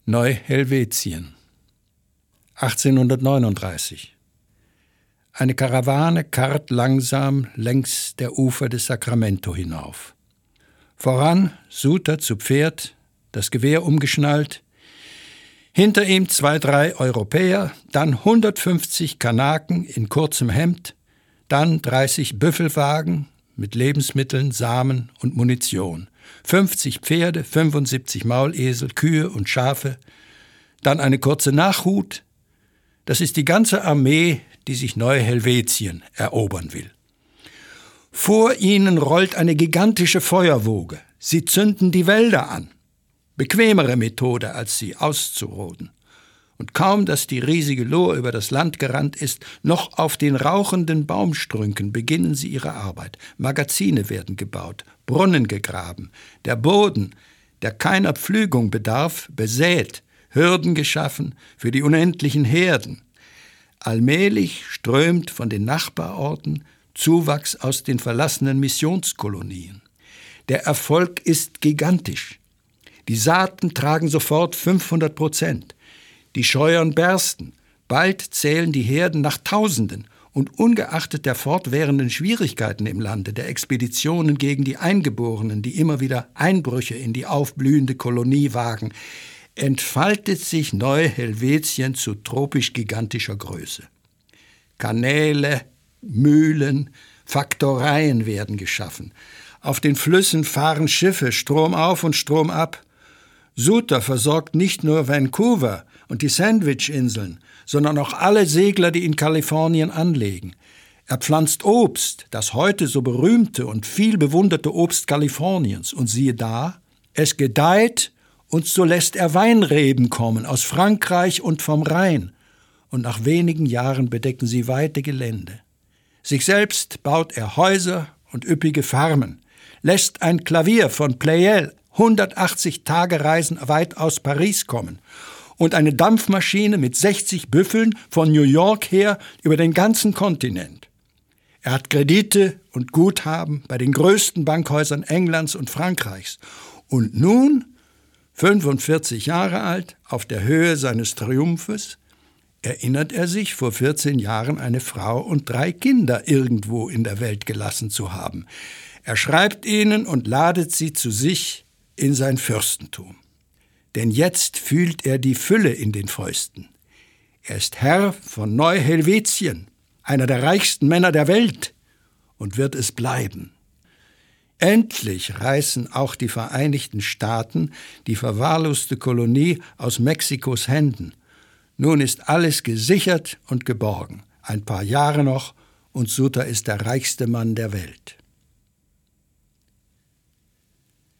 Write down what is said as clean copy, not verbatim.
Neu-Helvetien 1839. Eine Karawane karrt langsam längs der Ufer des Sacramento hinauf. Voran Suter zu Pferd, das Gewehr umgeschnallt. Hinter ihm 2, 3 Europäer, dann 150 Kanaken in kurzem Hemd, dann 30 Büffelwagen mit Lebensmitteln, Samen und Munition, 50 Pferde, 75 Maulesel, Kühe und Schafe, dann eine kurze Nachhut. Das ist die ganze Armee, die sich Neu-Helvetien erobern will. Vor ihnen rollt eine gigantische Feuerwoge. Sie zünden die Wälder an. Bequemere Methode, als sie auszuroden. Und kaum, dass die riesige Lohe über das Land gerannt ist, noch auf den rauchenden Baumstrünken beginnen sie ihre Arbeit. Magazine werden gebaut, Brunnen gegraben, der Boden, der keiner Pflügung bedarf, besät, Hürden geschaffen für die unendlichen Herden. Allmählich strömt von den Nachbarorten Zuwachs aus den verlassenen Missionskolonien. Der Erfolg ist gigantisch. Die Saaten tragen sofort 500%. Die Scheuern bersten. Bald zählen die Herden nach Tausenden. Und ungeachtet der fortwährenden Schwierigkeiten im Lande, der Expeditionen gegen die Eingeborenen, die immer wieder Einbrüche in die aufblühende Kolonie wagen, entfaltet sich Neu-Helvetien zu tropisch-gigantischer Größe. Kanäle, Mühlen, Faktoreien werden geschaffen. Auf den Flüssen fahren Schiffe stromauf und stromab. Suter versorgt nicht nur Vancouver und die Sandwich-Inseln, sondern auch alle Segler, die in Kalifornien anlegen. Er pflanzt Obst, das heute so berühmte und viel bewunderte Obst Kaliforniens. Und siehe da, es gedeiht, und so lässt er Weinreben kommen aus Frankreich und vom Rhein. Und nach wenigen Jahren bedecken sie weite Gelände. Sich selbst baut er Häuser und üppige Farmen, lässt ein Klavier von Pleyel 180 Tagereisen weit aus Paris kommen und eine Dampfmaschine mit 60 Büffeln von New York her über den ganzen Kontinent. Er hat Kredite und Guthaben bei den größten Bankhäusern Englands und Frankreichs. Und nun, 45 Jahre alt, auf der Höhe seines Triumphes, erinnert er sich, vor 14 Jahren eine Frau und 3 Kinder irgendwo in der Welt gelassen zu haben. Er schreibt ihnen und ladet sie zu sich in sein Fürstentum. Denn jetzt fühlt er die Fülle in den Fäusten. Er ist Herr von Neu-Helvetien, einer der reichsten Männer der Welt, und wird es bleiben. Endlich reißen auch die Vereinigten Staaten die verwahrloste Kolonie aus Mexikos Händen. Nun ist alles gesichert und geborgen. Ein paar Jahre noch, und Suter ist der reichste Mann der Welt.